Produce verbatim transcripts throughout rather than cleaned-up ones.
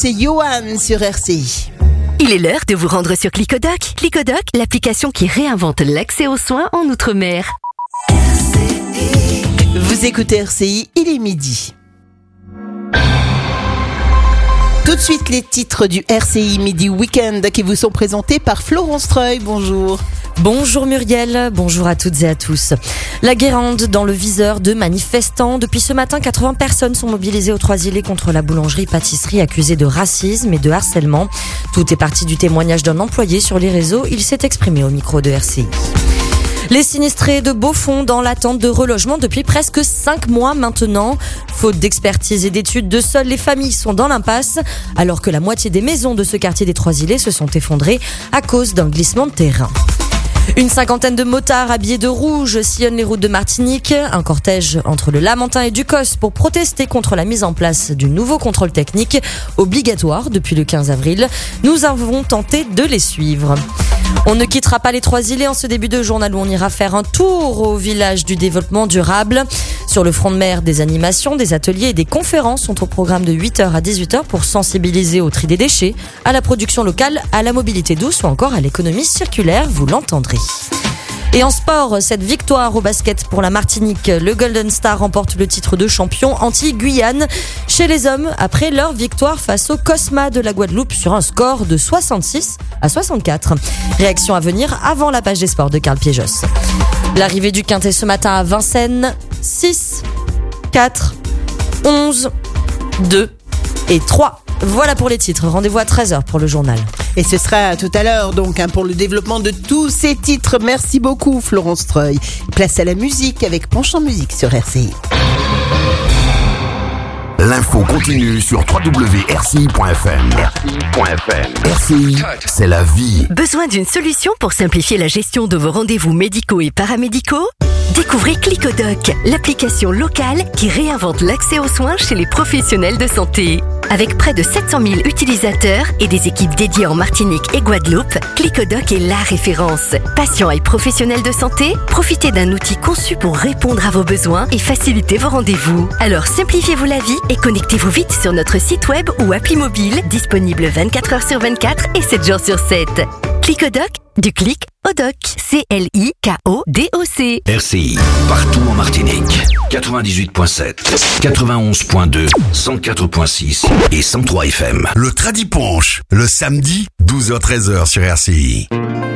c'est Johan sur R C I. Il est l'heure de vous rendre sur Clicodoc. Clicodoc, l'application qui réinvente l'accès aux soins en Outre-mer. Vous écoutez R C I, il est midi. Tout de suite, les titres du R C I Midi Weekend qui vous sont présentés par Florence Treuil. Bonjour. Bonjour Muriel, bonjour à toutes et à tous. La Guérande dans le viseur de manifestants. Depuis ce matin, quatre-vingts personnes sont mobilisées aux Trois-Îlets contre la boulangerie-pâtisserie accusée de racisme et de harcèlement. Tout est parti du témoignage d'un employé sur les réseaux. Il s'est exprimé au micro de R C I. Les sinistrés de Beaufort dans l'attente de relogement depuis presque cinq mois maintenant. Faute d'expertise et d'études de sol, les familles sont dans l'impasse, alors que la moitié des maisons de ce quartier des Trois-Îlets se sont effondrées à cause d'un glissement de terrain. Une cinquantaine de motards habillés de rouge sillonnent les routes de Martinique. Un cortège entre le Lamentin et Ducos pour protester contre la mise en place du nouveau contrôle technique obligatoire depuis le quinze avril. Nous avons tenté de les suivre. On ne quittera pas les Trois-Îlets en ce début de journal où on ira faire un tour au village du développement durable. Sur le front de mer, des animations, des ateliers et des conférences sont au programme de huit heures à dix-huit heures pour sensibiliser au tri des déchets, à la production locale, à la mobilité douce ou encore à l'économie circulaire, vous l'entendrez. Et en sport, cette victoire au basket pour la Martinique, le Golden Star remporte le titre de champion anti-Guyane chez les hommes après leur victoire face au Cosma de la Guadeloupe sur un score de soixante-six à soixante-quatre. Réaction à venir avant la page des sports de Carl Piégos. L'arrivée du Quintet ce matin à Vincennes, six, quatre, onze, deux et trois. Voilà pour les titres. Rendez-vous à treize heures pour le journal. Et ce sera tout à l'heure donc hein, pour le développement de tous ces titres. Merci beaucoup Florence Treuil. Place à la musique avec Penchant Musique sur R C I. L'info continue sur w w w point r c i point f m. r c i point f m. R C I, c'est la vie. Besoin d'une solution pour simplifier la gestion de vos rendez-vous médicaux et paramédicaux ? Découvrez Clicodoc, l'application locale qui réinvente l'accès aux soins chez les professionnels de santé. Avec près de sept cent mille utilisateurs et des équipes dédiées en Martinique et Guadeloupe, Clicodoc est la référence. Patients et professionnels de santé, profitez d'un outil conçu pour répondre à vos besoins et faciliter vos rendez-vous. Alors simplifiez-vous la vie et connectez-vous vite sur notre site web ou appli mobile, disponible vingt-quatre heures sur vingt-quatre et sept jours sur sept. Clicodoc, du clic au doc. C L I K O D O C. R C I, partout en Martinique. quatre-vingt-dix-huit virgule sept, quatre-vingt-onze virgule deux, cent quatre virgule six et cent trois F M. Le Tradiponche, le samedi, douze heures treize heures sur R C I.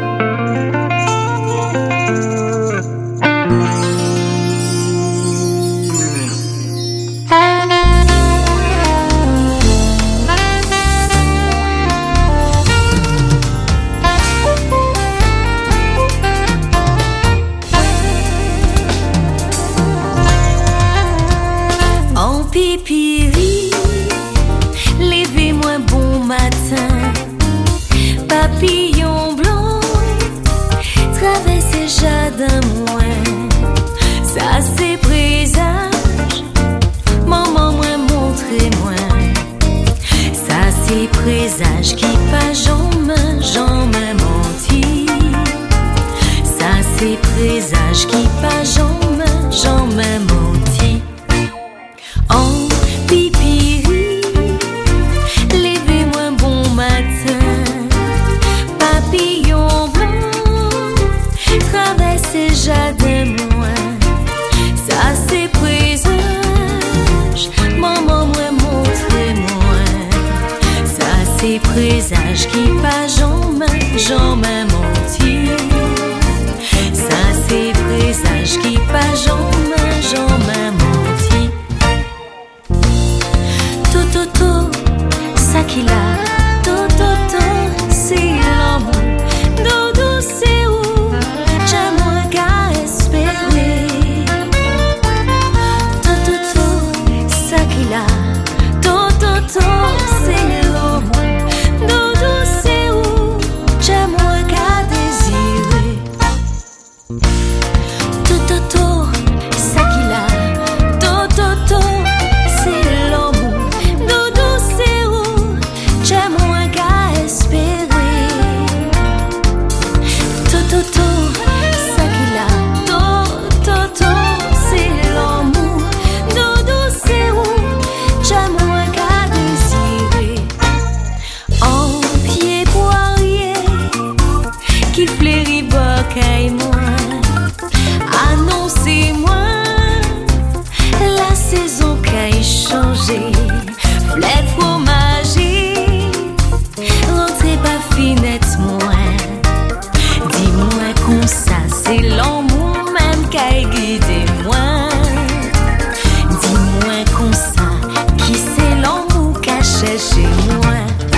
Pipiri, levez-moi bon matin, papillon blanc, traversez jardin moins, ça c'est présage, maman moi montrez-moi, ça c'est présage qui pas j'en main, j'en main menti, ça c'est présage qui pas j'en main, j'en main menti. En pipiri, levez-moi bon matin, papillon blanc, traversez jardin moins, ça c'est présage, maman moi montrez-moi, ça c'est présage qui pas j'en main, j'en main menti, ça c'est présage qui pas j'en main, j'en main menti. Toto, ça qu'il a, Toto, c'est l'amour. Dodo, c'est où j'aimerais qu'à espérer. Toto, ça qu'il a, Toto, c'est l'amour. Dodo, c'est où j'aimerais qu'à désirer. Toto, ça moi.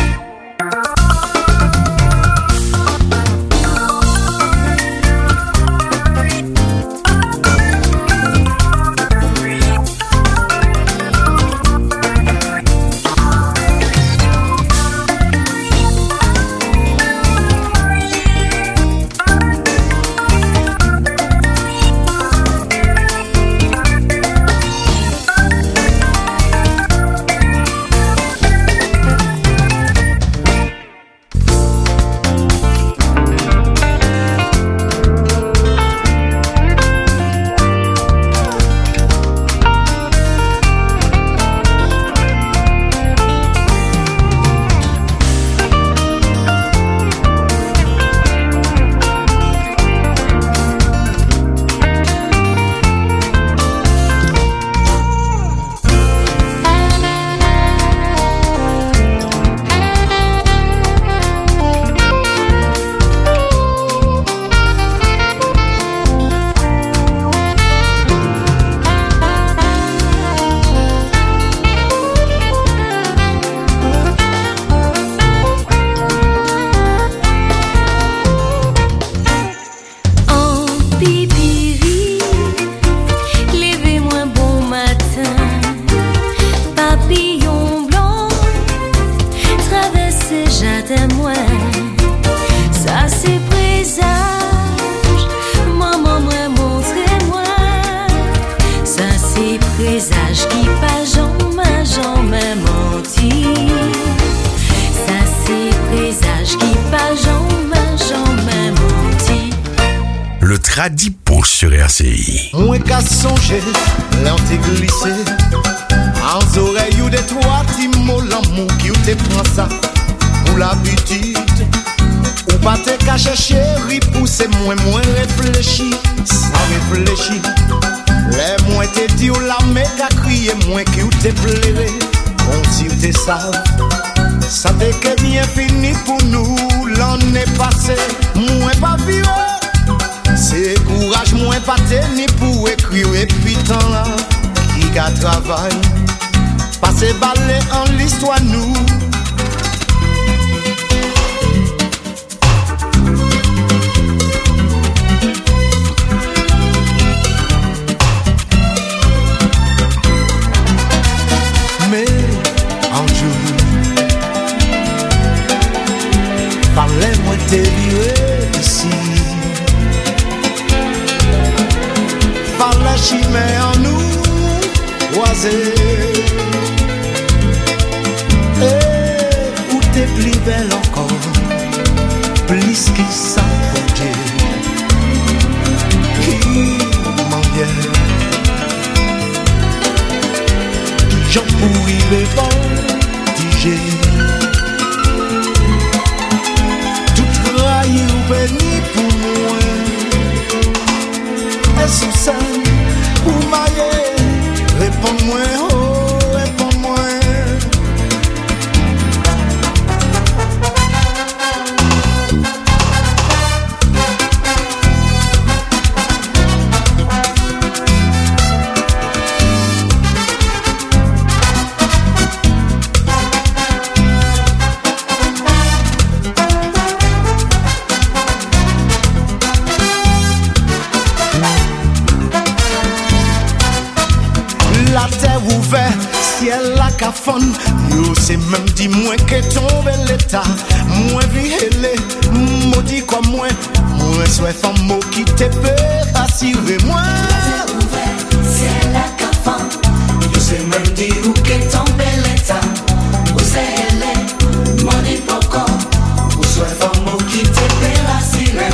Tradi Ponche sur R C I. Mwen ka sonje, lè an te glisse an zorey ou de trois ti mots l'amour qui ou te prend ça pour l'habitude. Ou pas te cache chéri pour c'est moins moins réfléchi, sans réfléchir. Les moins te dit ou la méga crier moins qui ou te plairait. On si ou te savent, savez que bien fini pour nous l'année passée. Moins pas vivre. C'est courage moins pas ni pour écrire et puis tant là qui a travail passer balai en l'histoire nous. Mais un jour fallait moi te virer ici. Par la chimère en nous oisés. Et où t'es plus belle encore, plus qui s'approche. Qui m'en vient, qui j'en pourri les bandiger. Tout trahi ou béni pour moi. Sous scène ou maillé, réponds-moi, oh, réponds-moi. Ciel la cafone, yo c'est même dit moins que tombe l'état, moins vihélé, maudit quoi moins, moins soit femme mot qui te peut assurer moi. Ciel la cafone, yo c'est même dit où que tombe l'état, où c'est elle, maudit pourquoi, où soit femme mot qui te peut assurer.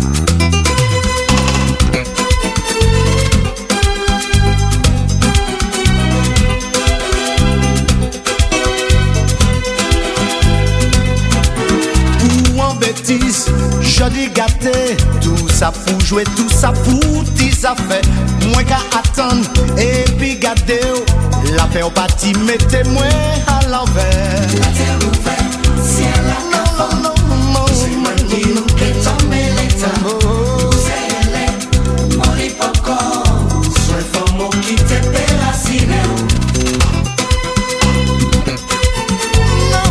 Je dis gâté, tout ça pour jouer, tout ça pour tes affaires. Moi qu'à attendre et puis garder, la paix au bâti, mettez-moi à l'envers. La terre ouverte, ciel la cafone, non, non, non, c'est moi qui nous fait tomber l'état. C'est elle, mon hypocore, soit femme qui te fait raciner. Non,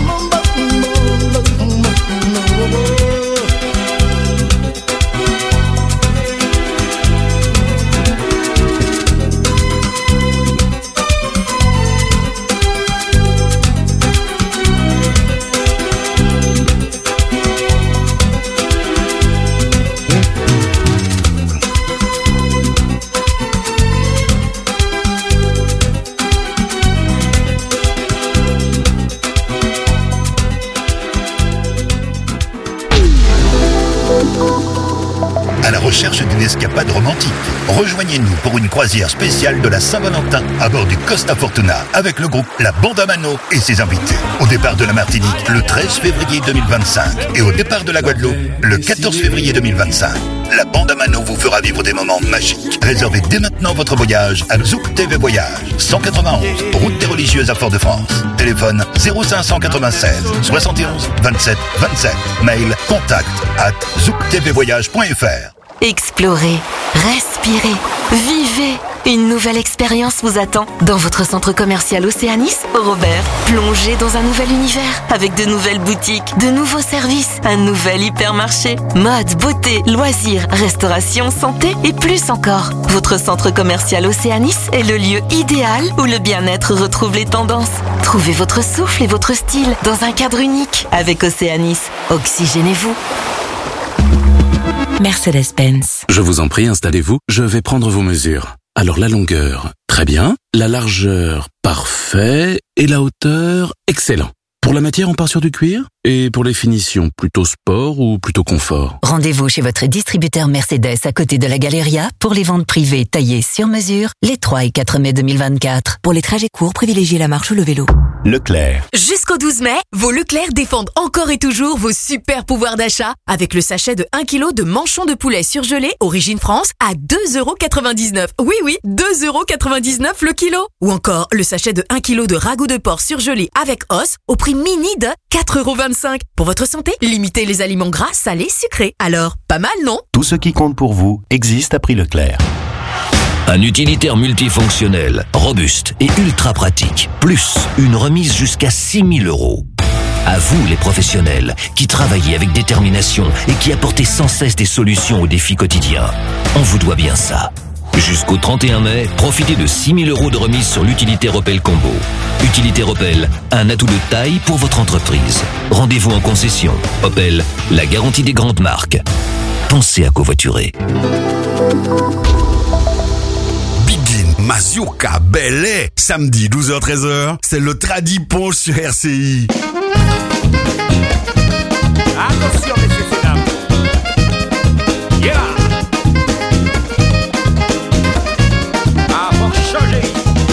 recherche d'une escapade romantique? Rejoignez-nous pour une croisière spéciale de la Saint-Valentin à bord du Costa Fortuna avec le groupe La Bande à Mano et ses invités. Au départ de la Martinique le treize février deux mille vingt-cinq et au départ de la Guadeloupe le quatorze février deux mille vingt-cinq. La Bande à Mano vous fera vivre des moments magiques. Réservez dès maintenant votre voyage à Zouk T V Voyage, cent quatre-vingt-onze, route des Religieuses à Fort-de-France. Téléphone zéro cinq cent quatre-vingt-seize soixante et onze vingt-sept vingt-sept. Mail contact at zouk t v voyage point f r. Explorez, respirez, vivez. Une nouvelle expérience vous attend dans votre centre commercial Océanis au Robert. Plongez dans un nouvel univers avec de nouvelles boutiques, de nouveaux services, un nouvel hypermarché. Mode, beauté, loisirs, restauration, santé et plus encore. Votre centre commercial Océanis est le lieu idéal où le bien-être retrouve les tendances. Trouvez votre souffle et votre style dans un cadre unique avec Océanis. Oxygénez-vous. Mercedes-Benz. Je vous en prie, installez-vous. Je vais prendre vos mesures. Alors la longueur, très bien. La largeur, parfait. Et la hauteur, excellent. Pour la matière, on part sur du cuir. Et pour les finitions, plutôt sport ou plutôt confort? Rendez-vous chez votre distributeur Mercedes à côté de la Galeria pour les ventes privées taillées sur mesure les trois et quatre mai deux mille vingt-quatre. Pour les trajets courts, privilégiez la marche ou le vélo. Leclerc. Jusqu'au douze mai, vos Leclerc défendent encore et toujours vos super pouvoirs d'achat avec le sachet de un kilo de manchon de poulet surgelé Origine France à deux euros quatre-vingt-dix-neuf. Oui, oui, deux euros quatre-vingt-dix-neuf le kilo. Ou encore le sachet de un kilo de ragoût de porc surgelé avec os au prix mini de quatre euros vingt-cinq. Pour votre santé, limitez les aliments gras, salés, sucrés. Alors, pas mal, non? Tout ce qui compte pour vous existe à prix Leclerc. Un utilitaire multifonctionnel, robuste et ultra pratique. Plus une remise jusqu'à six mille euros. À vous les professionnels, qui travaillez avec détermination et qui apportez sans cesse des solutions aux défis quotidiens. On vous doit bien ça. Jusqu'au trente et un mai, profitez de six mille euros de remise sur l'utilitaire Opel Combo. Utilitaire Opel, un atout de taille pour votre entreprise. Rendez-vous en concession. Opel, la garantie des grandes marques. Pensez à covoiturer. Begin, Mazioka, Belay. Samedi douze heures treize heures, c'est le Tradi Ponche sur R C I. Attention, messieurs et dames. Yeah. Ah, pour changer.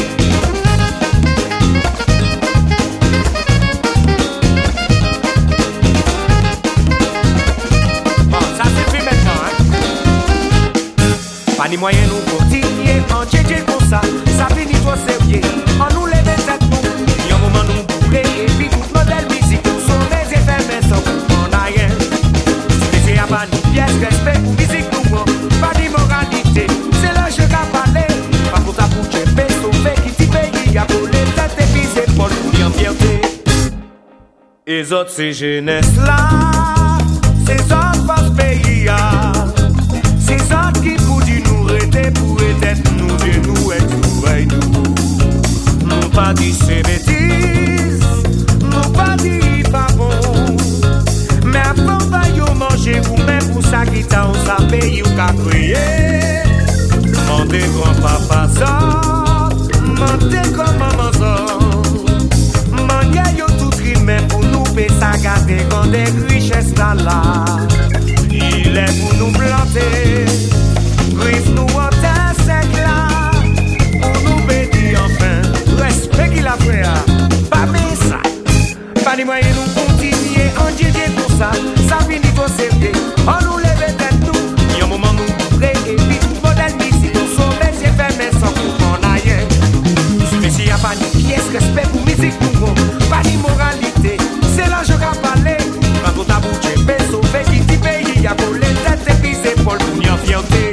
Bon, ça suffit maintenant, hein. Pas ni moyen nous pour tigner en tchétché comme ça. Ça finit trop sérieux. On nous lève tête nous. Y'a un moment nous bourrer et puis tout modèle musique. Nous sommes des effets mais sans coup on a rien. Si c'est à pas ni pièce, respect ou musique nous prend. Pas d'immoralité, c'est le jeu qu'a parlé. Pas pour ta bouche, mais sauver qui t'y paye. Y'a pour les têtes et puis c'est pour nous en fierté. Et les autres c'est jeunesse là. C'est ça passe pays là. C'est ça qui pour du nous rester pour être nous Dieu nous et nous nous. Nous pas dit c'est bêtises, nous pas dit pas bon. Mais avant va yo manger vous même pour ça qui t'a on sa paye ou qu'a crié. Mandez grand-papa ça, mandez grand-maman ça. Mandez yo tout trimé pour nous payer ça garder quand des richesses là là. Il est pour nous planter, brise nous en terre sec là, pour nous bénir enfin, respect qu'il a fait, pas mais ça, pas les moyens nous continuer en Dieu pour ça, ça finit trop sérieux, on nous lève tête nous, y'a un moment nous bourrer et puis tout modèle musique, nous sauver c'est fait mais sans coup on a rien, mais s'il y a pas de pièce, respect pour musique nous, pas d'immoralité, c'est là je vais parler, quand on t'a bouché, mais sauver qui t'y paye. Y'a pour les têtes et puis c'est pour le en fierté.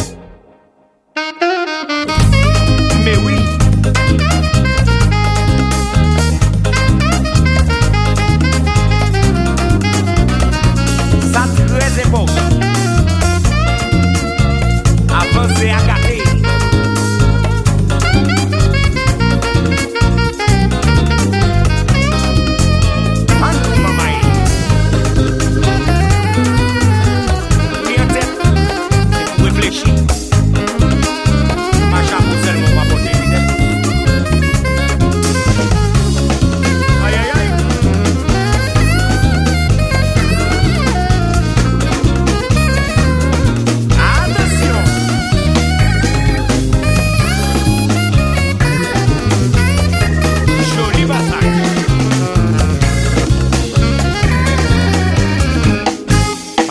Mais oui.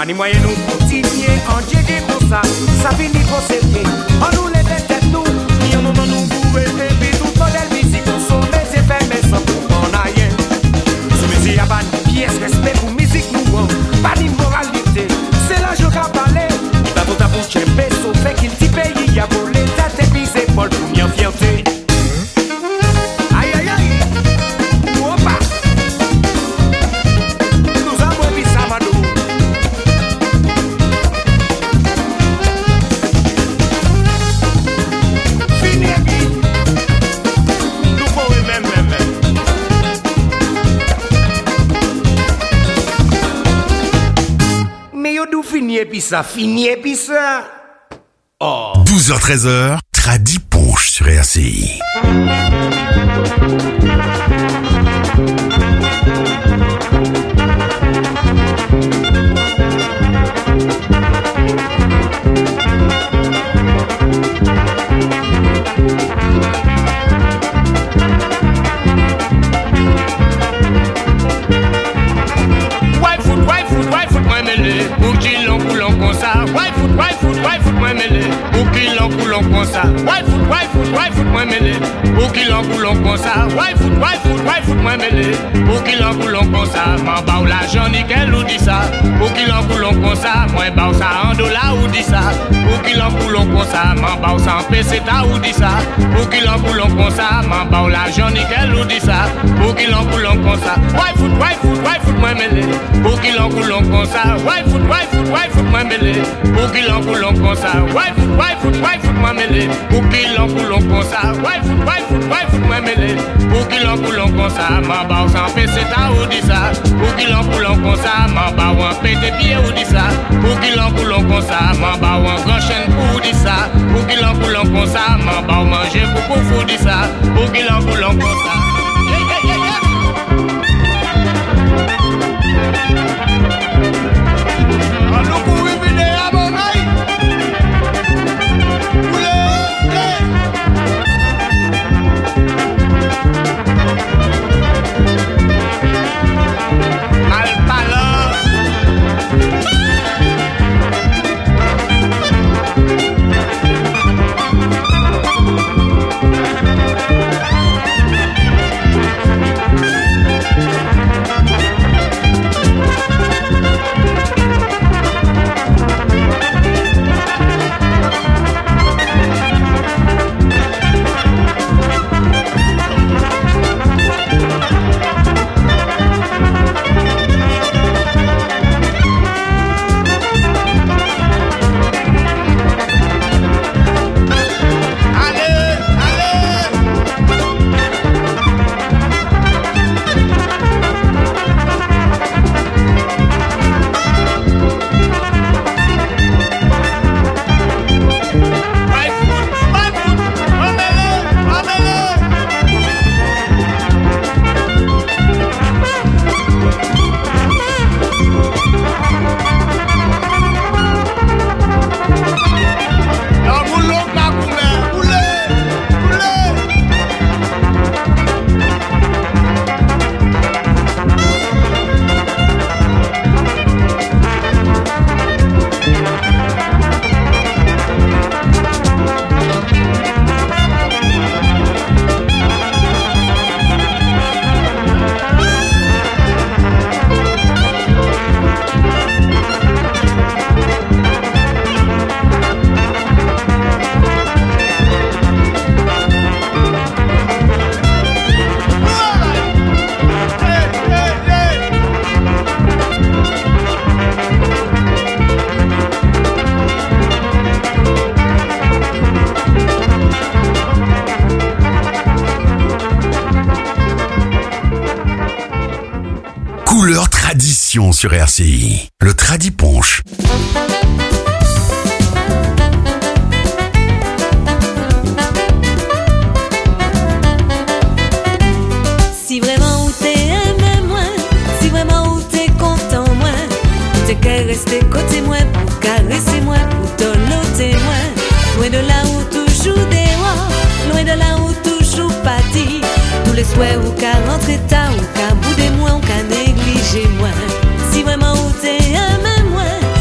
Pas ni moyen nous pour tigner en djédjé pour ça. Ça finit pour s'aimer. En nous les têtes nous. Et un moment nous bourrer. Et puis tout modèle musique. On sommet c'est fait mais sans pour en aïe. Ce musique y'a pas de pièce. Respect pour musique nous. Pas ni moralité. C'est là je vais parler. Il va tout à pour tchèper. Sauf fait qu'il t'y paye. Il y a pour les têtes et puis c'est Paul pour m'y en fierté. Fini et puis ça, fini et puis ça. Oh. douze heures treize heures, Tradi Ponche sur R C I. Ou qui l'on coulon comme ça, ouais foot, ouais foot, ouais foot, moi mêlé. Ou qui l'on coulon comme ça, ouais foot, ouais foot, ouais foot, moi mêlé. Ou qui l'on coulon comme ça, ouais foot, ouais foot, ouais foot, moi mêlé. Ou qui l'on coulon comme ça, m'en bas l'argent nickel ou dit ça. Ou qui l'on coulon comme ça, moi bas ça en dollars ou dit ça. Ou qui l'on coulon comme ça, m'en bas ça en peseta ou dit ça. Ou qui l'on coulon comme ça, m'en bas l'argent nickel ou dit ça. Ou qui l'on coulon comme ça, ouais foot, ouais foot, ouais foot, moi mêlé. Ou qui l'on coulon comme ça, ouais foot, ouais foot, ouais foot, moi mêlé. Ou qui l'on coulon comme ça, ouais foot, ouais foot, ouais foot, moi mêlé. Ou qui l'on coulon comme ça, ouais foot, ouais foot, ouais foot, moi mêlé. Ou qui l'on coulon comme ça, m'en bas sans peseta ou dit ça. Ou qui l'on coulon comme ça, m'en bas ou en pété pied ou dit ça. Ou qui l'on coulon comme ça, m'en bas ou en grand chaîne ou dit ça. Ou qui l'on coulon comme ça, m'en bas ou manger pour pour dit ça. Ou qui l'on coulon comme ça. Sur R C I, le Tradi Ponche. Si vraiment où t'es aimé moi, si vraiment où t'es content moi, t'es qu'à rester côté moi pour caresser moi, pour te noter moi. Loin de là où toujours dehors, loin de là où toujours parti. Tous les souhaits où qu'à rentrer tard, ou qu'à bouder moi, ou qu'à négliger moi. Si vraiment où t'es aimé moi,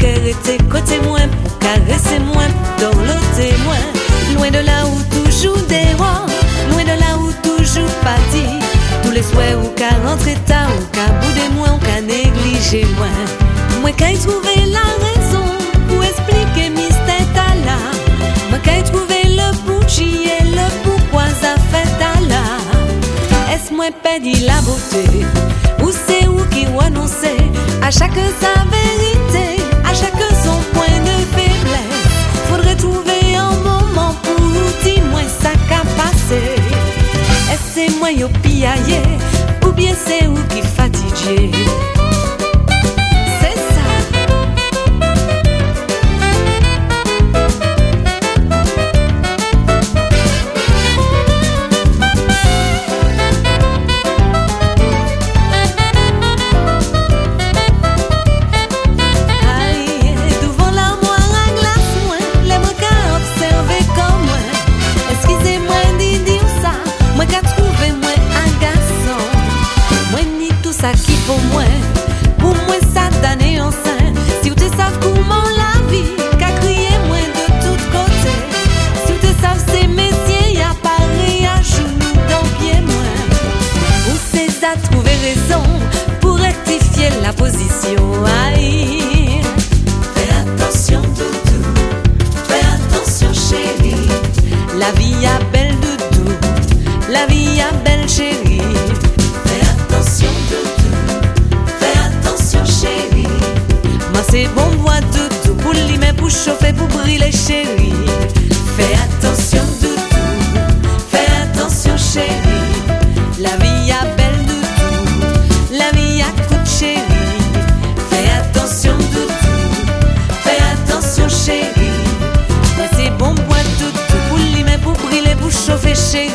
qu'elle était côté moins, pour caresser moins, dans le témoin. Loin de là où toujours des rois, loin de là où toujours parti. Tous les souhaits ou qu'à rentrer tard, ou qu'à bouder moins, ou qu'à négliger moins. Moi qu'à y trouver la raison, pour expliquer mystère ta là. Moi qu'à y trouver le bougie et le pourquoi ça fait ta là. Est-ce moi pédi la beauté, ou c'est où qui renoncer à chaque sa vérité, à chaque son point de faiblesse. Faudrait trouver un moment pour dire moi ça qu'a passé. Est-ce c'est moi yo piaillé, ou bien c'est où qui fatigué. C'est ça. Qui pour moi, pour moi ça d'année en sein. Si vous te savez comment la vie, qu'a crié moi de tous côtés. Si vous te savez ces messieurs, y'a pas rien à genoux dans pied moi. Vous c'est à trouver raison pour rectifier la position. Aïe. Fais attention doudou, fais attention chérie. La vie a belle doudou, la vie a belle chérie. Fais attention doudou. C'est bon bois doudou, pour limer, pour chauffer, pour brûler chérie. Fais attention doudou, fais attention chérie. La vie a belle doudou, la vie a coûte chérie. Fais attention doudou, fais attention chérie. C'est bon bois doudou, pour limer, pour brûler, pour chauffer chérie.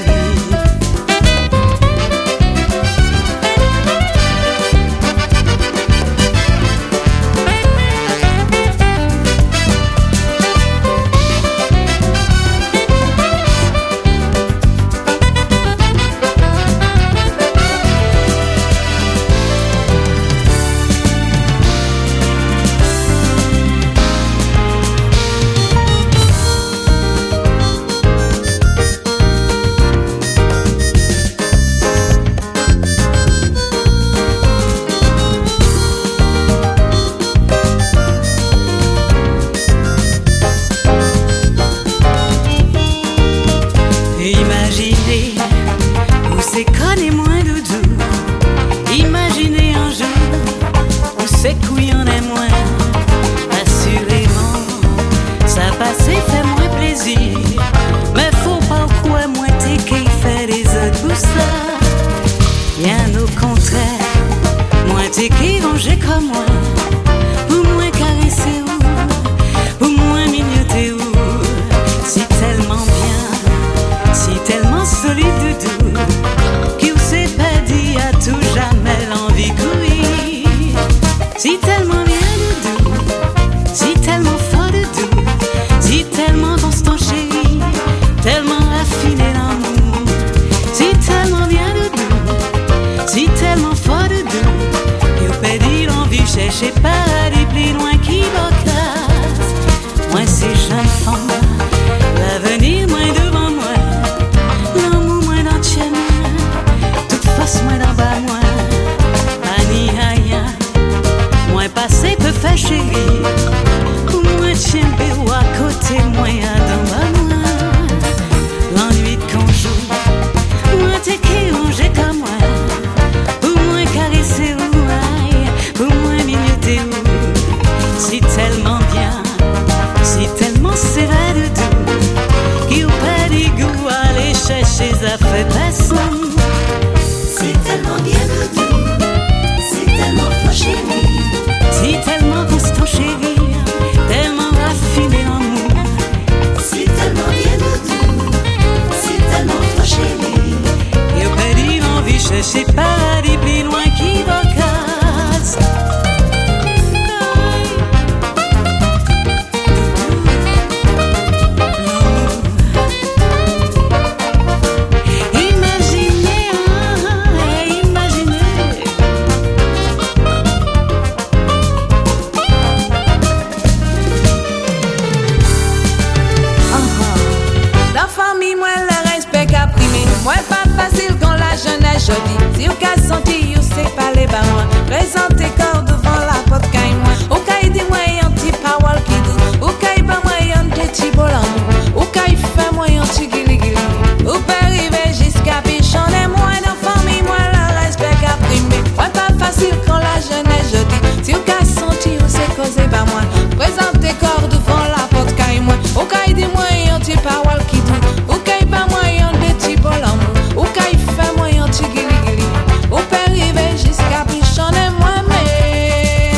Si ou ka senti ou se pale ba moi, présente corps devant la porte kay moi. Ou kay di moi yon ti parole qui dou, ou kay ba moi yon petit bolan, ou kay fait moi yon ti gili gili. Ou peut arriver jusqu'à pichon et moi dans famille moi le respect qu'a primé. Ouais pas facile quand la jeunesse je dis. Si ou ka senti ou se causé ba moi, présente corps devant la porte kay moi. Ou kay di moi yon ti parole qui dou, ou kay ba moi yon petit bolan, ou kay fait moi yon ti gili gili. Ou peut arriver jusqu'à pichon et moi mais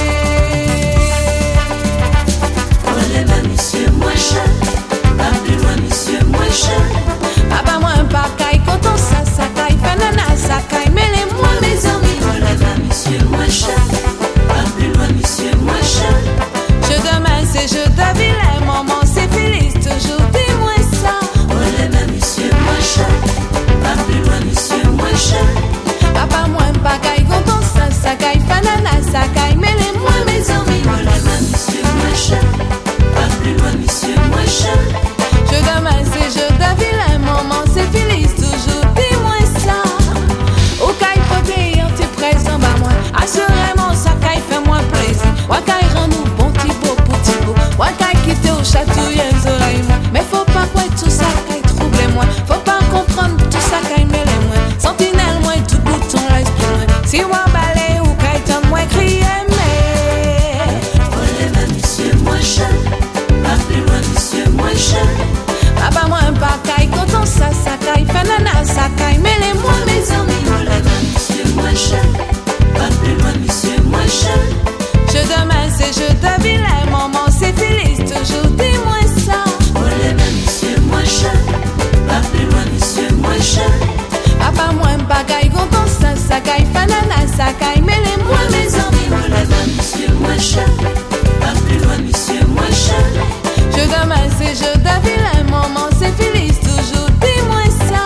Olé ma monsieur moi cher, pas plus loin monsieur moi cher. Ah bah moi pas caille content ça ça caille banana ça caille mais les moi mes amis. Olé ma monsieur moi cher, pas plus loin monsieur moi cher. Je demain c'est je de vilain maman c'est Félix toujours dis-moi ça. Olé ma monsieur moi cher, pas plus loin monsieur moi cher. Ah bah moi pas caille content ça ça caille banana ça caille mais les moi mes amis. Olé ma monsieur moi cher, pas plus loin monsieur moi cher. Je demain c'est je de vilain maman c'est Félix toujours dis-moi ça. Ou caille poté en te présent bah moi assurément ça caille fait moi plaisir. Ou caille rend nous bon petit beau petit beau. Ou caille quitter au chatouiller les oreilles moi. Mais faut pas quoi tout ça caille troubler moi. Faut pas comprendre tout ça caille mêler moi. Sentinelle moi tout bouton l'esprit moi. Si moi balai ou caille tant moi crier mais Olé ma monsieur moi cher, pas plus loin monsieur moi cher. ah bah moi pas caille content ça ça caille banana ça caille mais les moi mes amis. Olé ma monsieur moi cher, pas plus loin monsieur moi cher. Je demain c'est je de vilain maman c'est Félix toujours dis-moi ça. Olé ma monsieur moi cher, pas plus loin monsieur moi cher. Papa moi pas caille content ça ça caille banana ça caille mais les moi mes amis. Olé ma monsieur moi cher, pas plus loin monsieur moi cher. Je demain c'est je de vilain maman c'est Félix toujours dis-moi ça.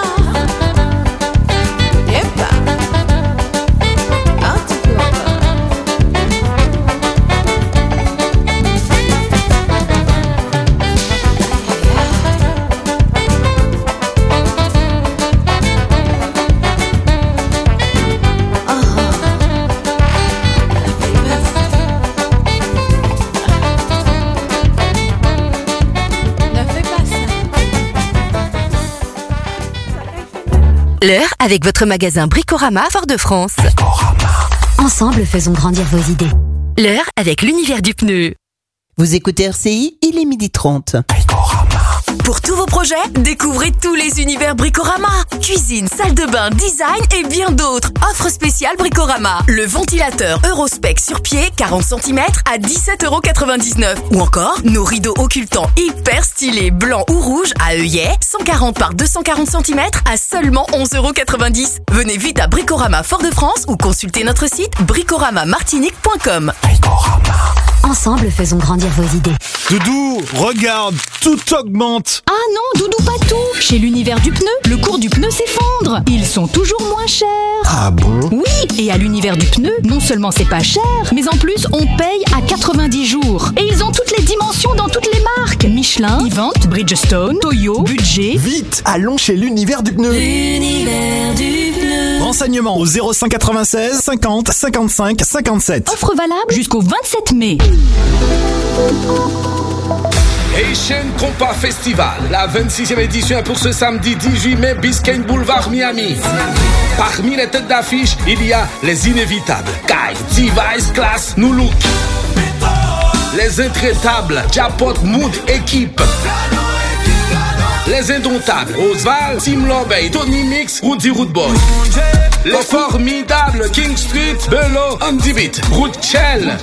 Yepa. En tout cas. L'heure avec votre magasin Bricorama Fort-de-France. Ensemble, faisons grandir vos idées. L'heure avec l'univers du pneu. Vous écoutez R C I, il est midi trente. Pour tous vos projets, découvrez tous les univers Bricorama. Cuisine, salle de bain, design et bien d'autres. Offre spéciale Bricorama. Le ventilateur Eurospec sur pied, quarante centimètres à dix-sept euros quatre-vingt-dix-neuf. Ou encore, nos rideaux occultants hyper stylés, blancs ou rouges à œillets, cent quarante par deux cent quarante centimètres à seulement onze euros quatre-vingt-dix. Venez vite à Bricorama Fort-de-France ou consultez notre site bricorama martinique point com. Ensemble, faisons grandir vos idées. Doudou, regarde, tout augmente. Ah non, Doudou, pas tout. Chez l'univers du pneu, le cours du pneu s'effondre. Ils sont toujours moins chers. Ah bon? Oui, et à l'univers du pneu, non seulement c'est pas cher, mais en plus on paye à quatre-vingt-dix jours. Et ils ont toutes les dimensions dans toutes les marques. Michelin, Event, Bridgestone, Toyo, Budget. Vite, allons chez l'univers du pneu. L'univers du pneu. Renseignements au zéro cinq quatre-vingt-seize cinquante cinquante-cinq cinquante-sept. Offre valable jusqu'au vingt-sept mai. Haitian Compas Festival, la vingt-sixième édition est pour ce samedi dix-huit mai, Biscayne Boulevard, Miami. Parmi les têtes d'affiche, il y a les inévitables Kai, Device, Class, New Look. Les intraitables, Japot, Mood, Équipe. Les indomptables, Osval, Team Lobey, Tony Mix, Rudy Rootboy. Les formidables, King Street, Bello, Andy Beat, Rootchell.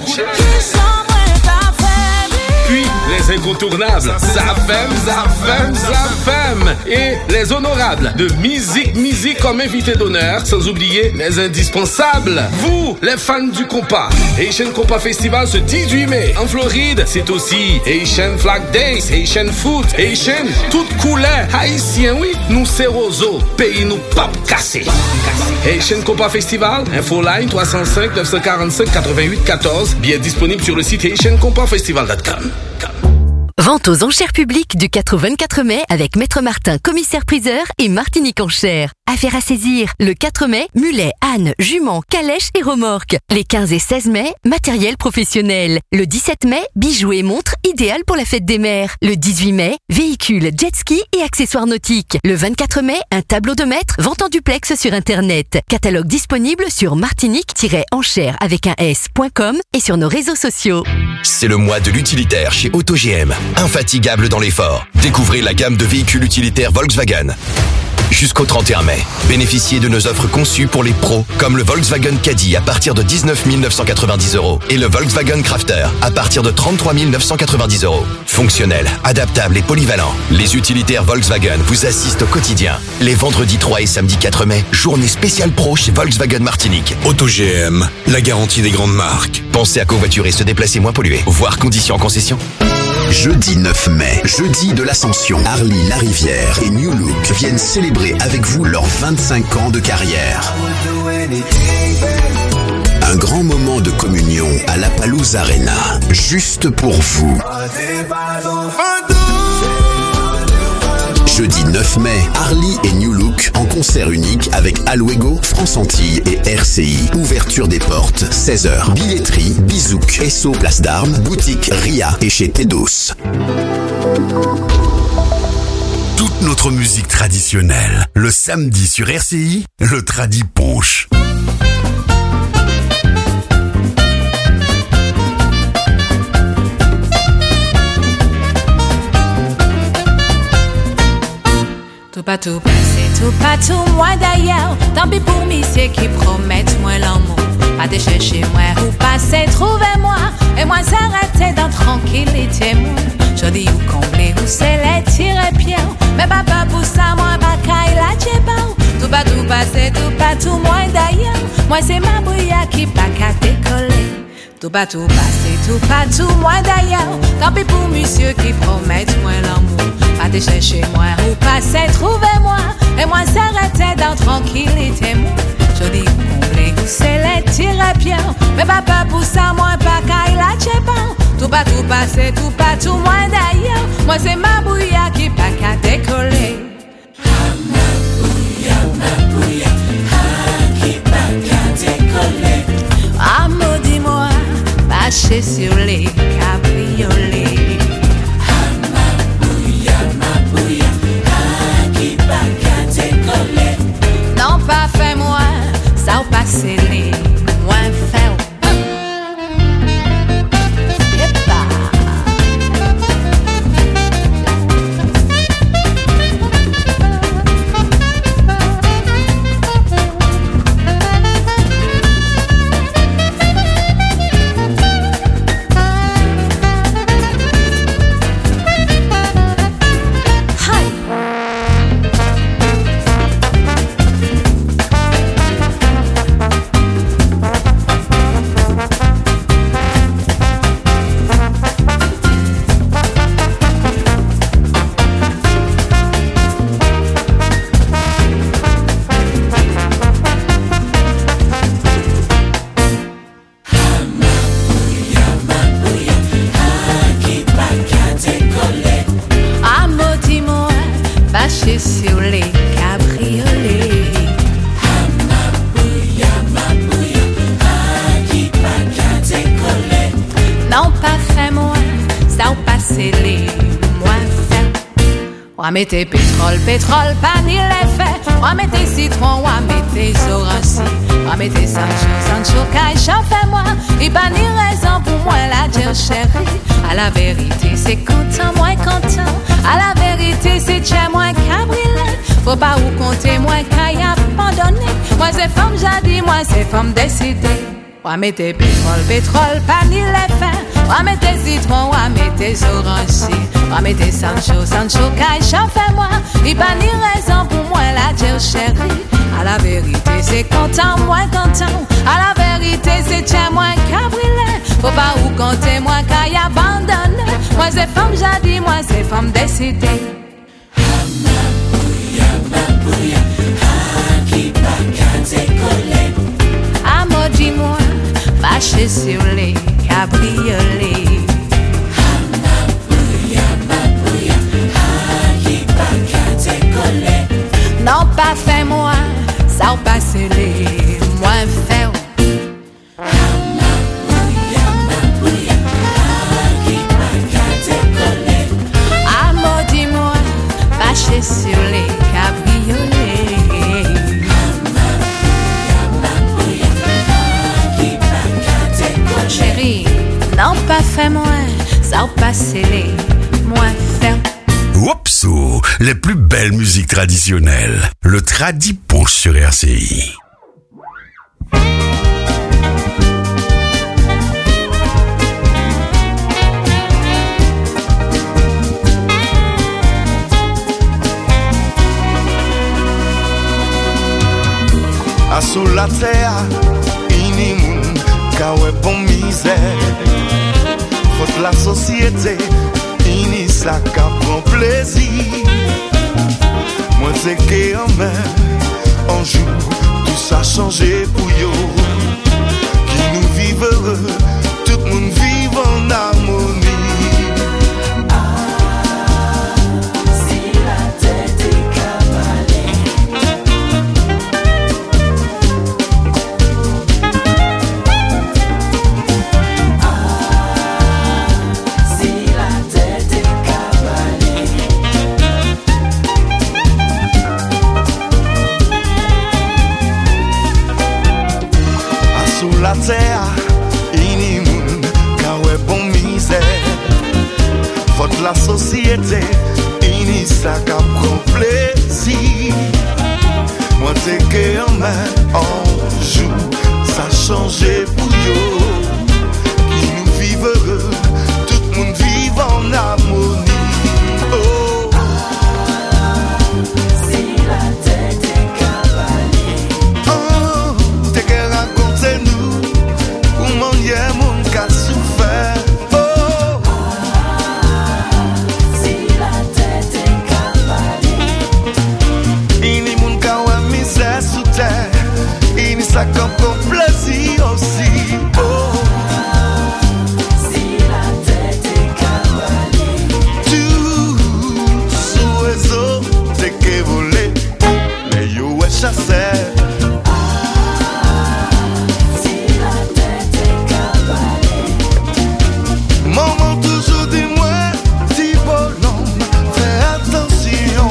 Puis les incontournables, Zafem, Zafem, Zafem. Et les honorables de Musique Musique comme invité d'honneur. Sans oublier les indispensables, vous, les fans du compas. Haitian Compas Festival ce dix-huit mai. En Floride, c'est aussi Haitian Flag Days, Haitian Food, Haitian, toute couleur. Haïtien, oui, nous c'est roseau. Pays nous pape cassé. Haitian Compas Festival, infoline trois cent cinq neuf cent quarante-cinq quatre-vingt-huit quatorze. Bien disponible sur le site haitian compas festival point com. Vente aux enchères publiques du quatre au vingt-quatre mai avec Maître Martin, commissaire-priseur et Martinique Enchères. Affaire à saisir. Le quatre mai, mulets, ânes, juments, calèches et remorques. Les quinze et seize mai, matériel professionnel. Le dix-sept mai, bijoux et montres idéal pour la fête des mères. Le dix-huit mai, véhicules, jet ski et accessoires nautiques. Le vingt-quatre mai, un tableau de maître, vente en duplex sur Internet. Catalogue disponible sur martinique-enchères avec un s point com et sur nos réseaux sociaux. C'est le mois de l'utilitaire chez Auto G M. Infatigable dans l'effort. Découvrez la gamme de véhicules utilitaires Volkswagen. Jusqu'au trente et un mai, bénéficiez de nos offres conçues pour les pros, comme le Volkswagen Caddy à partir de dix-neuf mille neuf cent quatre-vingt-dix euros et le Volkswagen Crafter à partir de trente-trois mille neuf cent quatre-vingt-dix euros. Fonctionnel, adaptable et polyvalent, les utilitaires Volkswagen vous assistent au quotidien. Les vendredis trois et samedi quatre mai, journée spéciale pro chez Volkswagen Martinique. Auto G M, la garantie des grandes marques. Pensez à covoiturer, se déplacer moins pollué. Voir conditions en concession. Jeudi neuf mai, jeudi de l'Ascension, Harley Larivière et New Look viennent célébrer avec vous leurs vingt-cinq ans de carrière. Un grand moment de communion à la Palouse Arena, juste pour vous. Jeudi neuf mai, Harley et New Look en concert unique avec Aluego, France Antilles et R C I. Ouverture des portes, seize heures. Billetterie, Bizouk, Esso Place d'Armes, boutique Ria et chez Tedos. Toute notre musique traditionnelle, le samedi sur R C I, le Tradi Punch. Tout pas tout passé, tout pas tout moi d'ailleurs. Tant pis pour monsieur qui promettent moi l'amour. Pas de chercher moi ou passer, trouvez-moi. Et moi s'arrêter dans tranquillité moi. Je dis ou combler ou c'est les tirer pierre. Mais papa pour ça moi pas caille la tchébao. Tout pas tout passé, tout pas tout moi d'ailleurs. Moi c'est ma bouilla qui pas qu'à décoller. Tout pas tout passé, tout pas tout moi d'ailleurs. Tant pis pour monsieur qui promettent moi l'amour. Pas de chercher moi ou passer, trouvez-moi. Et moi s'arrêter dans tranquillité moi. Je dis combler ou c'est les tirer pierre. Mais papa pour ça moi pas caille la tchébao. Tout pas tout passé, tout pas tout moi d'ailleurs. Moi c'est ma bouilla qui pas qu'à décoller. Ma bouilla, ma bouilla, ah, qui pas qu'à décoller. Ah maudis-moi, bâché sur les cabriolets. Ah ma bouilla, ma bouilla, ah, qui pas qu'à décoller. Non pas fait moi, ça ou passer les moins fait. Sur les cabriolets. Ah ma bouilla, ma bouilla, ah qui pas qu'à décoller. Non pas fait moi, ça ou passer les moins fait. On mettez pétrole, pétrole, pas ni l'effet. On mettez citron, on mettez orange. On mettez Sancho, Sancho, caille, chauffez moi. Il pas ni raison pour moi la dire chérie. À la vérité c'est content, moins content. À la vérité c'est chez moi cabrilé. Faut pas ou compter moi qu'à y abandonner. Moi c'est femme j'ai dit, moi c'est femme décidée. On mettez pétrole, pétrole, pas ni l'effet. On mettez citron, on mettez orange. On mettez Sancho, Sancho, caille, chauffez-moi. Il pas ni raison pour moi la dire chérie. À la vérité c'est content, moins content. À la vérité c'est chez moi cabrilé. Faut pas ou compter moi qu'à y abandonner. Moi c'est femme j'ai dit, moi c'est femme décidée. Ah ma bouilla, ma bouilla, ah qui pas qu'à décoller. Ah maudis-moi, fâché sur les cabriolets. Ah ma bouilla, non pas fait moi, ça passe les moins faire. Ah maudis-moi, fâché sur les cabriolets. Chérie, non pas fait moi, ça passe les moins faire. Wopsou, les plus belles musiques traditionnelles. Le Tradipunch sur R C I. A sous la terre, ini moun kawe bon misère. Faute la société, ini sa ka prend plaisir. Moi c'est que en main, un jour tout ça changé pour yo. Qui nous vive heureux, tout le monde vive en harmonie. La terre, ini moun kawe bon misère. Faute la société, ini sa ka prend plaisir. Moi t'es que en main, en jour, ça change pour yo. Qui nous vive heureux, tout le monde vive en harmonie. Oh. Si la tête est cavalier. Oh, t'es que racontez-nous. Comment y'a mon cas souffert. Oh. Si la tête est cavalier. Ini mon cas ou misère sous terre. Ini sa comme plaisir aussi. Oh. Si la tête est cavalier. Tout sous les eaux, t'es que volé. Mais yo est chassé. Maman toujours dis-moi, dis bonhomme, fais attention.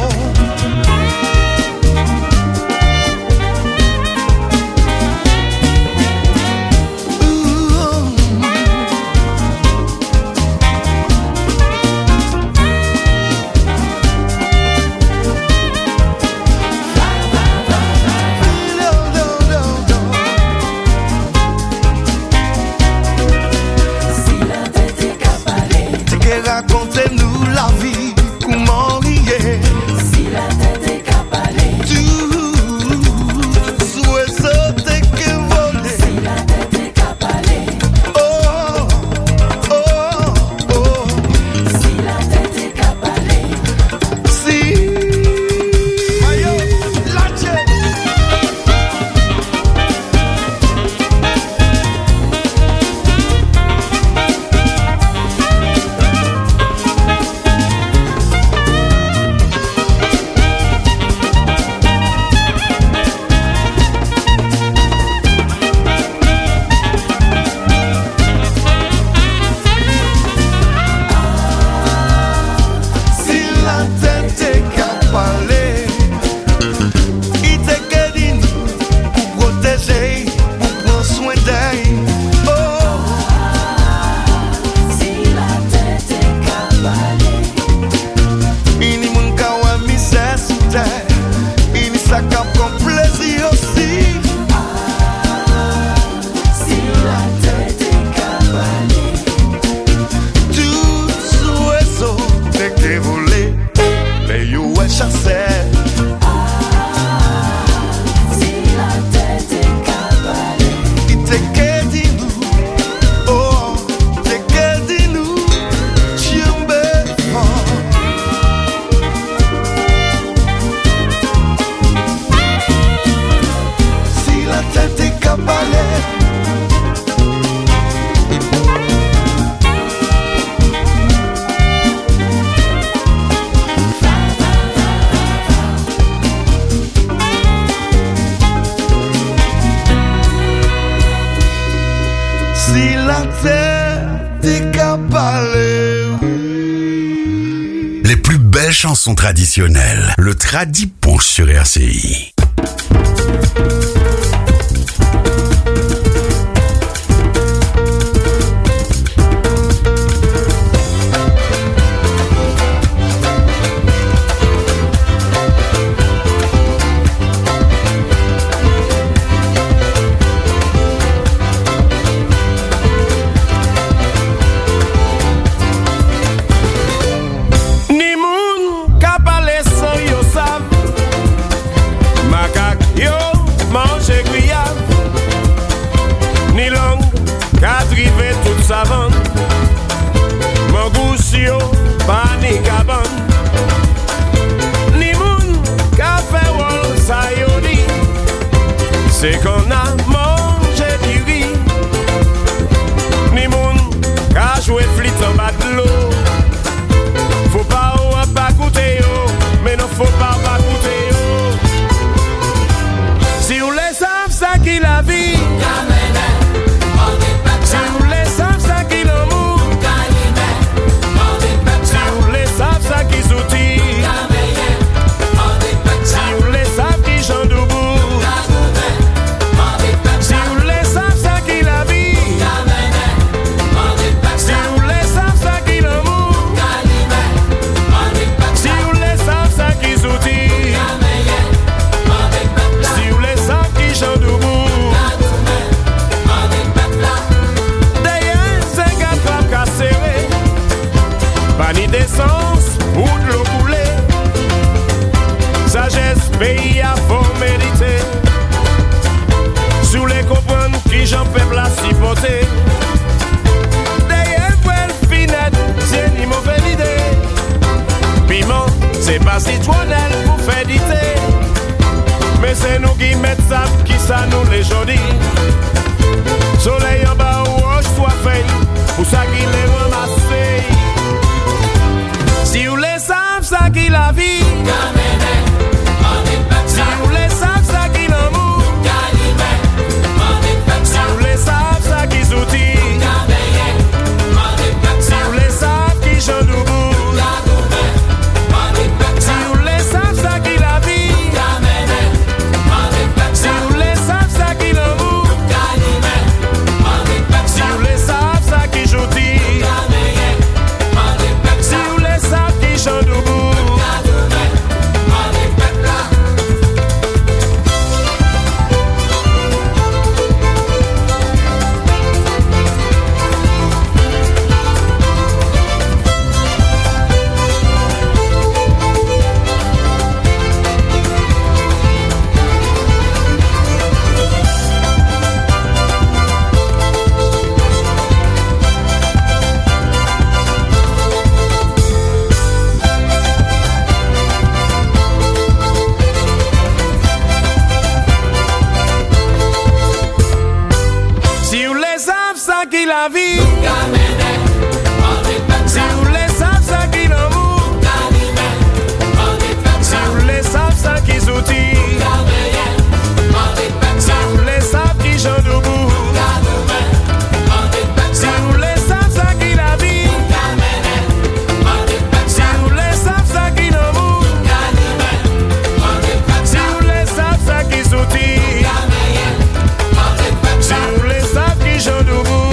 Racontez-nous la vie, comment rier. Si la tête est capalée. Tout, souhait sauter que voler. Si la tête est capalée. Oh, oh, oh. Si la tête est capalée. Si. Ayo, la tête. Si la terre t'est capalée. Les plus belles chansons traditionnelles. Le Tradi-Punch sur R C I. Mon gousio, pani gaban. Ni moun ka fe wol sa yoni. C'est qu'on a mangé du riz. Ni moun ka joué flit en bas de l'eau. Faut pas ou à pas goûter yo, mais non faut pas pas goûter yo. Si vous les savez ça qui la vie. Pays à faut méditer. Sous les comprendre qui j'en peuple à supporter. D'ailleurs, well, finette, c'est ni mauvaise idée. Piment, c'est pas citronelle pour faire diter. Mais c'est nous qui mettons ça, qui ça nous les jodis. Soleil en bas, roche, soit fait. Pour ça qu'il les ramasse. Si vous les savez, ça qui la vie. Si vous les savez, ça qui l'amour. Si vous les savez, ça qui zouti. Si vous les savez, qui j'en doubou. Si vous les savez, ça qui la vie. Si vous les savez, ça qui l'amour. Si vous les savez, ça qui jouti. Si vous les savez, qui j'en doubou. La vie. Si vous les savez, ça qui l'amour. Si vous les savez, ça qui zouti. Si vous les savez, qui j'en debout. Si vous les savez, ça qui la vie. Si vous les savez, ça qui l'amour. Si vous les savez, ça qui zouti. Si vous les savez, qui j'en debout.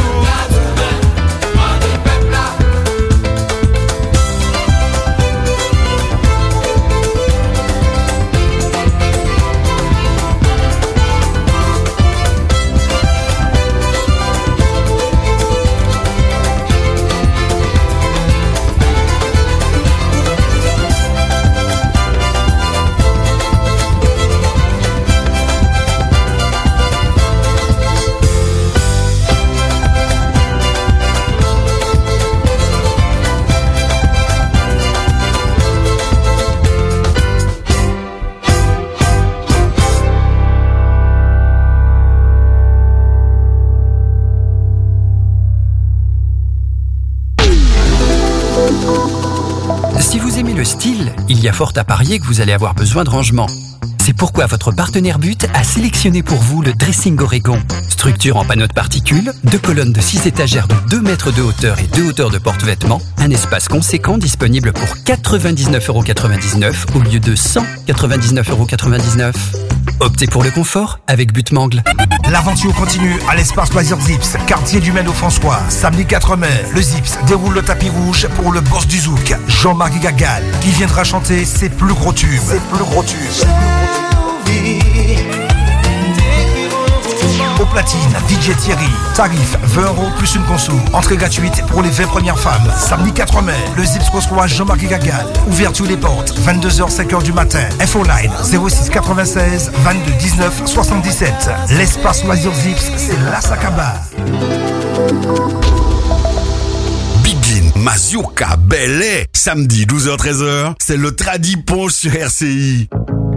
Si vous aimez le style, il y a fort à parier que vous allez avoir besoin de rangement. C'est pourquoi votre partenaire But a sélectionné pour vous le dressing Oregon. Structure en panneau de particules, deux colonnes de six étagères de deux mètres de hauteur et deux hauteurs de porte-vêtements, un espace conséquent disponible pour quatre-vingt-dix-neuf euros quatre-vingt-dix-neuf au lieu de cent quatre-vingt-dix-neuf euros quatre-vingt-dix-neuf. Optez pour le confort avec But Mangle. L'aventure continue à l'espace Loisirs Zips, quartier du Maine au François. Samedi quatre mai, le Zips déroule le tapis rouge pour le boss du zouk, Jean-Marc Gagal, qui viendra chanter ses plus gros tubes. Ses plus gros tubes. Au platine, D J Thierry. Tarif vingt euros plus une conso. Entrée gratuite pour les vingt premières femmes. Samedi quatre mai, le Zips reçoit Jean-Marc Gagal. Ouverture des portes, vingt-deux heures cinq heures du matin. Infoline zéro six quatre-vingt-seize vingt-deux dix-neuf soixante-dix-sept. L'espace Loisirs Zips, c'est la Sakaba. Begin, Mazioka, Belay. Samedi douze heures treize heures, c'est le Tradi Ponche sur R C I.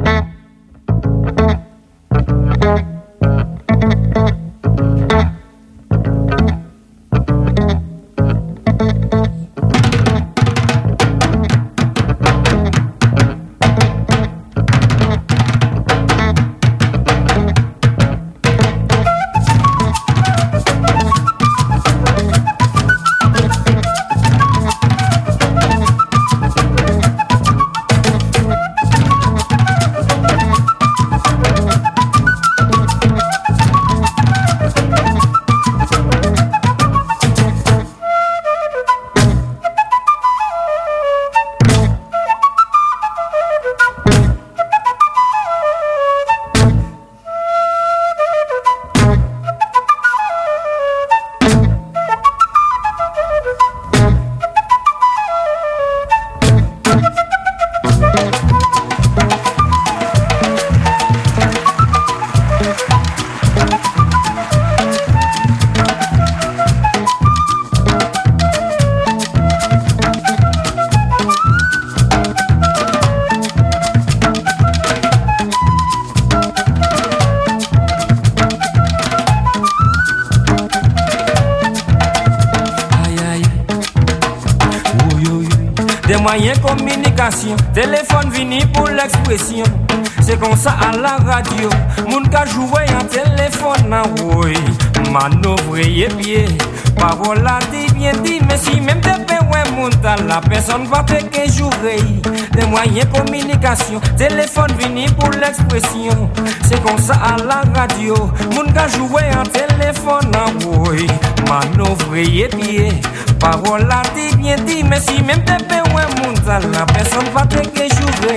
Moyen communication, téléphone vini pour l'expression. C'est comme ça à la radio, moun ka jouer en téléphone, oui. Manœuvrer pied, parole la dit bien dit, mais si même te pe ouais moun ta la personne va te que jouer. Des moyens communication, téléphone vini pour l'expression. C'est comme ça à la radio, moun ka jouer en téléphone, oui. Manœuvrer pied, parole la dit bien dit, mais si même te pe ouais moun ta la personne va te que jouer.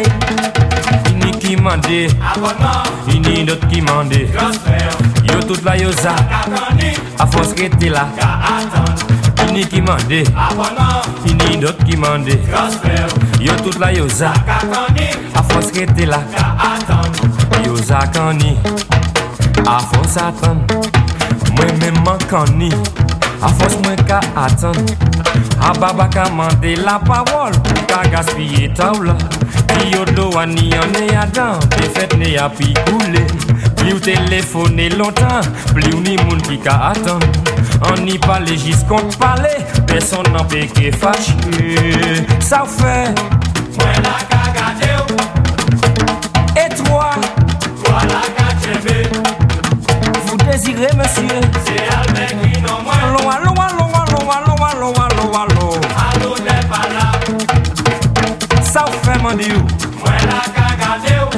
Ini qui mande abonnement, ini d'autres qui mande transfert. Yo tout la yo za a force rete là attendre. Ini qui mande abonnement, ini d'autres qui mande transfert. Yo tout la yo za a force rete là attendre. Yo za kani a force attendre. Moi même mankani a force moi ka attendre. A baba ka mande la parole pour ka gaspiller taula. Yo do ani ane adam, pe fait ne a pi coulé. Pli ou téléphoner longtemps, pli ou ni moun ki ka attendre. On n'y parle jusqu'on parle, personne n'en peut que fâché. Ça fait, moi la ka gade ou. Et toi, toi la ka tchebe. Vous désirez monsieur, c'est Albert qui non moins. Allô, allô, allô, allô, allô, allô, allô, allô. Allô n'est pas là. Ça fait mon dieu. Moi la ka gade ou.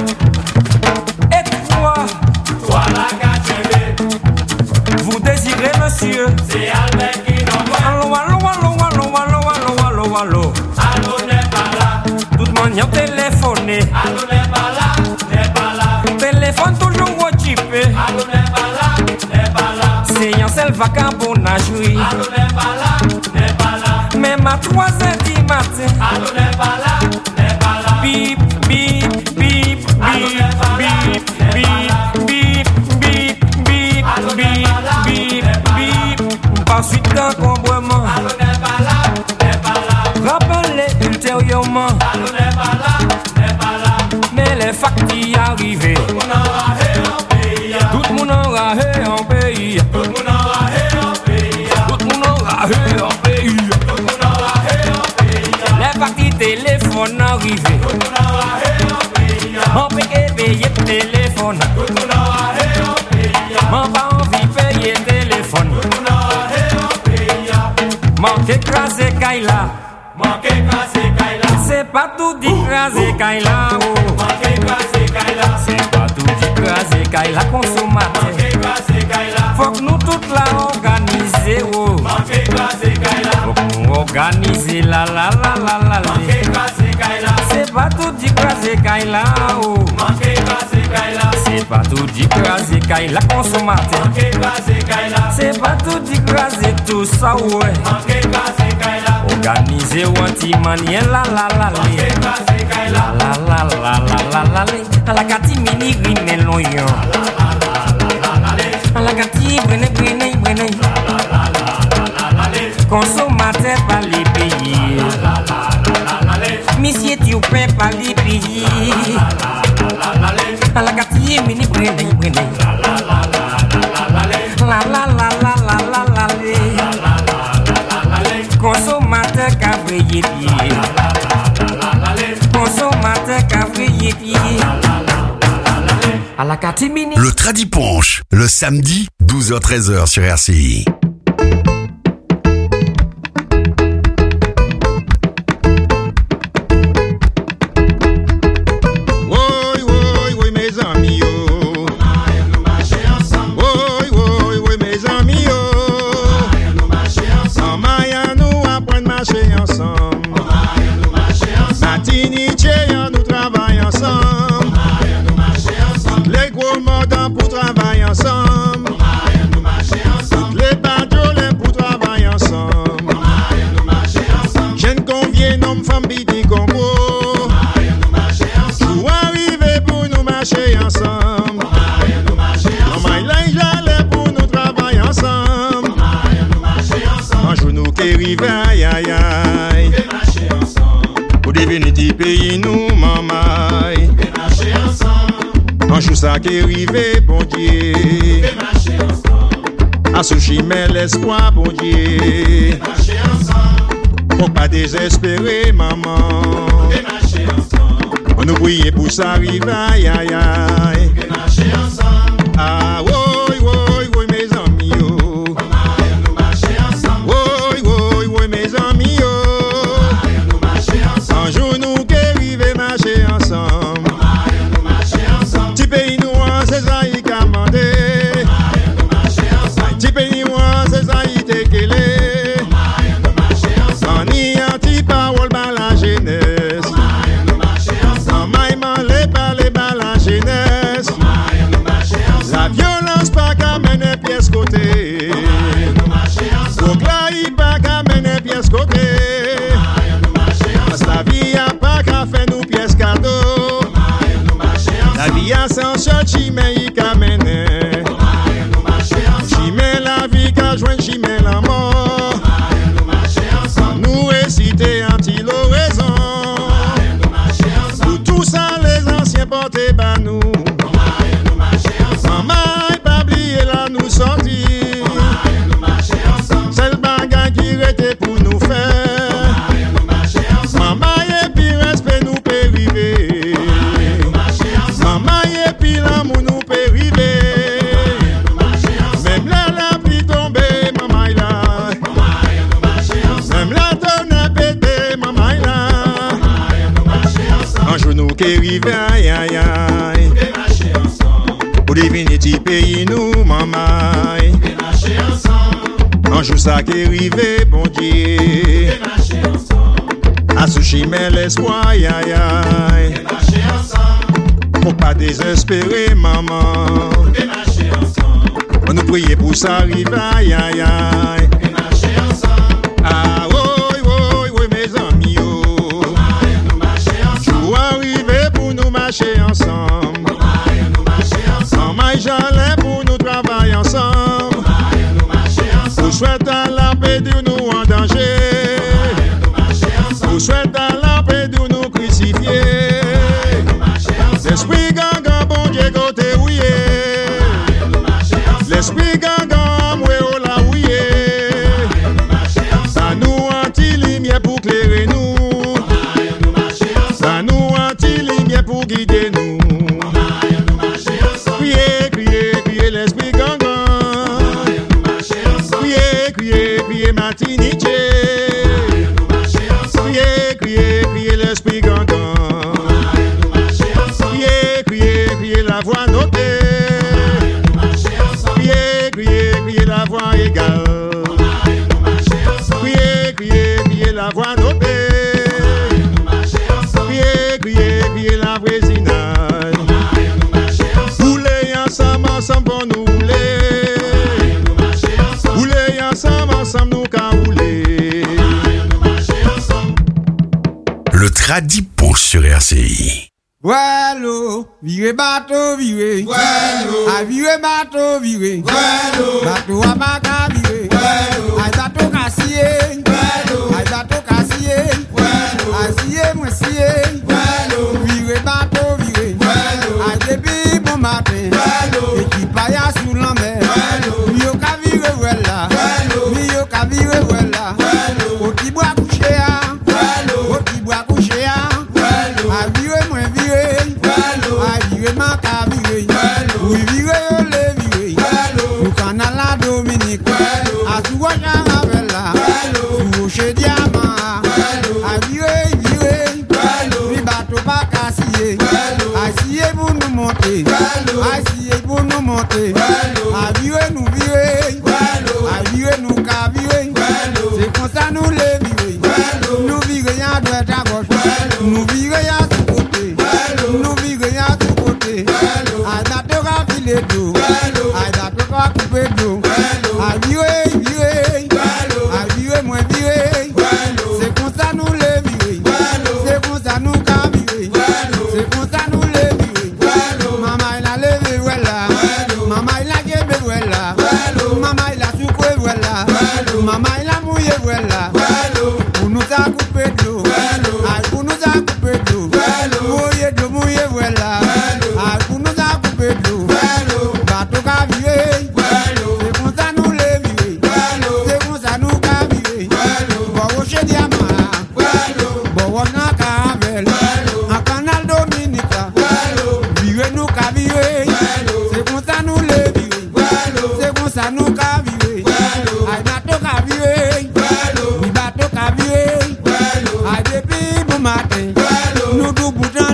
Et toi, toi la ka tchebe. Vous désirez monsieur, c'est Albert qui non moins. Allô, allô, allô, allô, allô, allô, allô, allô. Allô n'est pas là. Toute manière téléphoner. Allô n'est pas là, n'est pas là. Téléphone toujours occupé. Allô n'est pas là, n'est pas là. C'est un seul vagabondagerie. Allô n'est pas là, n'est pas là. Même à trois heures du matin. Allô n'est pas là, n'est pas là. Bip, bip, bip, bip, bip, bip, bip, bip, bip, bip, bip, bip. Par suite d'encombrement. Allô n'est pas là, n'est pas là. Rappelez ultérieurement. Allô n'est pas là, n'est pas là. Mais les factures arrivées. Tout le monde aura en pays. Tout le monde aura en pays. Tout le monde aura en pays. Tout le monde aura en pays. Tout le monde aura en pays. Les factures téléphone arrivées. Tout le monde aura en pays. On peut payer téléphone. M'en pas envie payer téléphone. Manque écraser Kaila. Manque écraser Kaila. C'est pas tout dit écraser Kaila. Manque écraser Kaila. C'est pas tout dit écraser Kaila consommateur. Manque écraser Kaila. Faut que nous toutes la organiser. Manque écraser Kaila. Faut que nous organiser la la la la la. Manque écraser Kaila. C'est pas tout dit écraser Kaila. Manque écraser Kaila. C'est pas tout dit écraser Kaila consommateur. Manque écraser Kaila. C'est pas tout dit écraser tout ça ouais. Manque écraser Kaila. Organiser ou anti-manien la la la la. Manque écraser Kaila. La la la la la la la. La gati mini green l'oignon. La la la la la. La gati brene brene brene. La la la la la la. Consommateur pas les payer. La la la la la. Monsieur tu paie pas les payer. La la la la la. La gati mini brene brene. La la la la la la. La la la la la la la la. Consommateur qu'a veillé pied. Consommateur qu'a veillé pied. À la catimini. Le Tradiponche, le samedi, douze heures treize heures sur R C I. Ça qui arrive, bon Dieu. À ce chimère l'espoir, bon Dieu. Faut pas désespérer, maman. On nous prie pour ça arriver, aïe aïe aïe. Ah, oui, oui, oui, mes amis, oh. Oui, oui, oui, mes amis, oh. Un jour nous qui arrivons, marcher ensemble. Pays noir, c'est ça y commandé. Petit pays noir, c'est ça y téquélé. On y a petit parole par la jeunesse. On maïman les parler par la jeunesse. La violence pas qu'à mener pièce côté. Donc là, il pas qu'à mener pièce côté. Parce que la vie a pas qu'à faire nous pièce cadeau. La vie a sans cherche, chimé y ka mené. Chimé la vie ka joint, chimé la mort. Nous réciter anti-l'oraison. Pour tout ça, les anciens portés bas nous. Maman est pas oublié là nous sortir. C'est le bagage qui était pour nous faire. Maman est puis respect nous peut arriver. Maman et puis l'amour nous peut arriver. Même là la pluie tombée, maman est là. Même la tonne pété, maman est là. Un jour nous qui arrive, aïe aïe aïe. Pour devenir petit pays nous, maman. Un jour ça qui arrive, bon Dieu. À ce chimère l'espoir, aïe aïe aïe. Faut pas désespérer, maman. On nous prie pour ça arriver, aïe aïe aïe. Ah oui, oui, oui, mes amis, oh. Jour arrivé pour nous marcher ensemble. En maille j'allais pour nous travailler ensemble. Pour souhaiter à la paix de nous en danger. Pour souhaiter à la paix de nous crucifier. L'esprit gangan, bon Dieu, côté ouillé. L'esprit gangan, moué au la ouillé. Ça nous anti-lumière pour clairer nous. Ça nous anti-lumière pour guider nous. Martinique. Criez, criez, criez l'esprit gangan. Criez, criez, criez la voix notée. Criez, criez, criez la voix égale. Criez, criez, criez la voix notée. Criez, criez, criez la voisinage. Roulez ensemble, ensemble pour nous rouler. Roulez ensemble, ensemble nous qu'à rouler. Le Tradipo sur R C I. Wallo, virez bateau, virez. Wallo, a virez bateau, virez. Wallo, bateau à maca, virez. Wallo, a bateau cassier. Wallo, a bateau cassier. Wallo, a sié, moi sié. Wallo, virez bateau, virez. Wallo, a depuis bon matin. Wallo, équipage sous la mer. Wallo, mieux qu'à virez, voilà. Wallo, mieux qu'à virez, voilà. Wallo, au petit bois couché, ah. Wallo, au petit bois couché, ah. Wallo, a virez, moi virez. A viré ma ka viré, oui viré le viré, nous canal la Dominique, a tout à Jaravella, tout chez Diamant, a viré viré, oui bateau pas cassé, a scié pour nous monter, a scié pour nous monter, a viré nous viré, a viré nous ka viré, c'est comme ça nous les viré, nous viré à droite à gauche, nous viré à tout côté, nous viré à tout côté, a dato ka filer d'eau, a dato ka couper d'eau, a viré viré, a viré moins viré, c'est comme ça nous les viré, c'est comme ça nous ka viré, c'est comme ça nous les viré, maman il a levé voilà, maman il a guébé voilà, maman il a soufflé voilà, maman il a mouillé voilà, pour nous a coupé d'eau, pour nous a coupé d'eau, mouillé d'eau mouillé voilà, pour nous a coupé d'eau, bateau ka viré, c'est comme ça nous les viré, c'est comme ça nous ka viré, bon chez Diamant, bon na Cavel, en canal Dominica, viré nous ka viré, c'est comme ça nous les viré, c'est comme ça nous ka viré, ay bateau ka viré, oui bateau ka viré, ay depuis bon matin, nous tout bouton